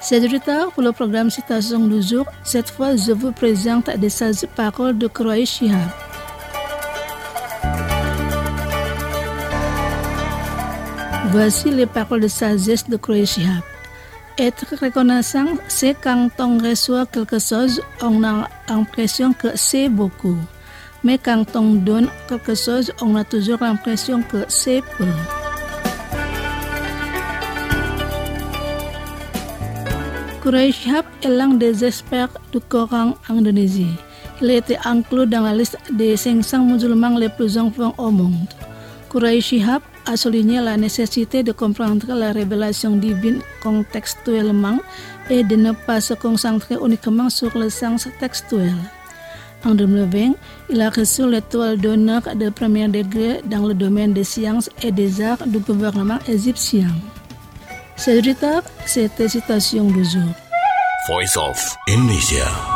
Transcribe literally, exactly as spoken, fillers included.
C'est du retard pour le programme Citation du jour. Cette fois, je vous présente des sages paroles de Quraysh Shihab. Voici les paroles de sagesse de Quraysh Shihab. Être reconnaissant, c'est quand on reçoit quelque chose, on a l'impression que c'est beaucoup. Mais quand on donne quelque chose, on a toujours l'impression que c'est peu. Quraysh Shihab est l'un des experts du Coran en Indonésie. Il a été inclus dans la liste des cinq cents musulmans les plus influents au monde. Quraysh Shihab a souligné la nécessité de comprendre la révélation divine contextuellement et de ne pas se concentrer uniquement sur le sens textuel. En deux mille vingt, il a reçu l'étoile d'honneur de premier degré dans le domaine des sciences et des arts du gouvernement égyptien. C'est du retard, c'était Citation du jour. Voice of Indonesia.